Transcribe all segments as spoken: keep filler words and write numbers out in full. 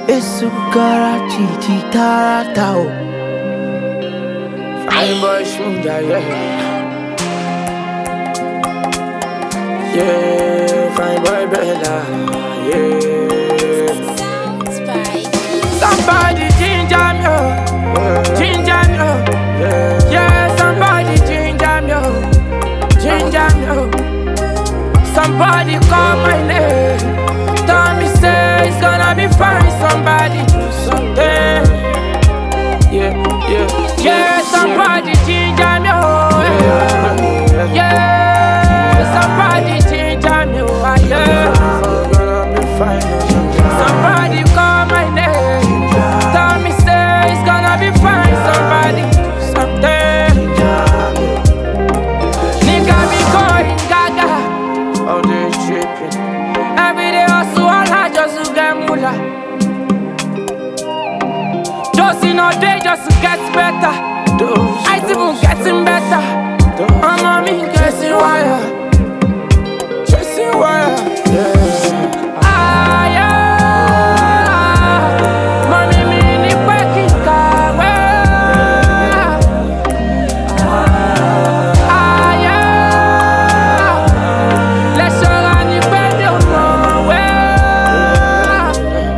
Esu Karachi Taratao. Fine boy Shmuda, yeah. Yeah, fine boy Bella, yeah. Somebody ginger me, oh. Ginger me, oh. Yeah. Yeah, somebody ginger me, oh. Ginger me, oh. Somebody call my name. Tell me say it's gonna be fine. Somebody do something. Yeah, yeah, yeah. Somebody ginger me, oh. Yeah, yeah. Somebody ginger me, oh. Yeah. It's gonna be fine. Somebody call my name. Tell me say it's gonna be fine. Somebody do something. Nigga be going gaga. All day tripping. Every day hustle all hard just to get moolah. Just in a day just to get better. I see even getting better. I'm on me chasing wire. Chasing wire. Yeah. Ah yeah. Mommy me ni working car. Ah yeah. Let's show on you baby on my way.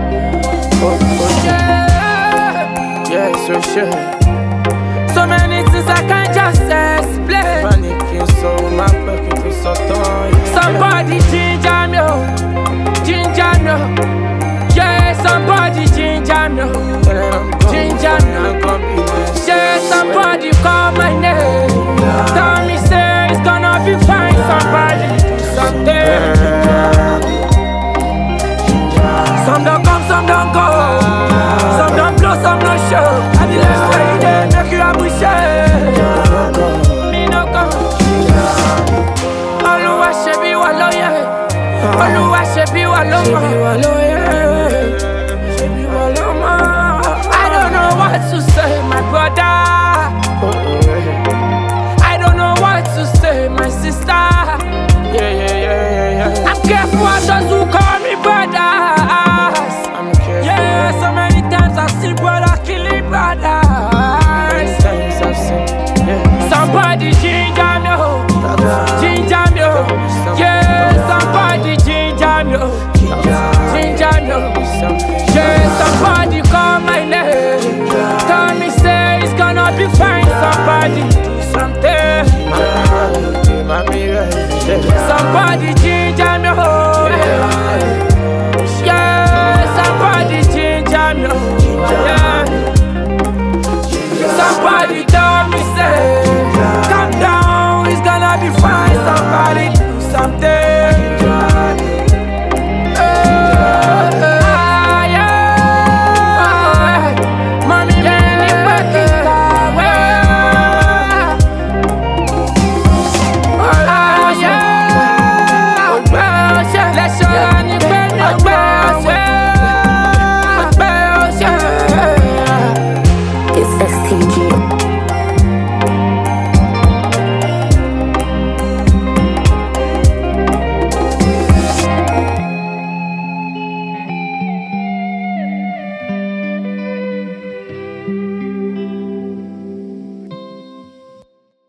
Yeah. Yeah, so sure. So many things I can't just explain. Panicking so my pocket is so torn. Somebody ginger me, oh. Ginger me, oh. Yeah, somebody ginger me, oh. Ginger me, oh. Yeah, somebody call my name. Tell me say it's gonna be fine. Somebody do something. Some don't come, some don't go. Some don't blow, some don't show. And the last way they make you a boucher. Me no come. Oluwa shebi wa loye. Oluwa shebi wa loma. I don't know what to say.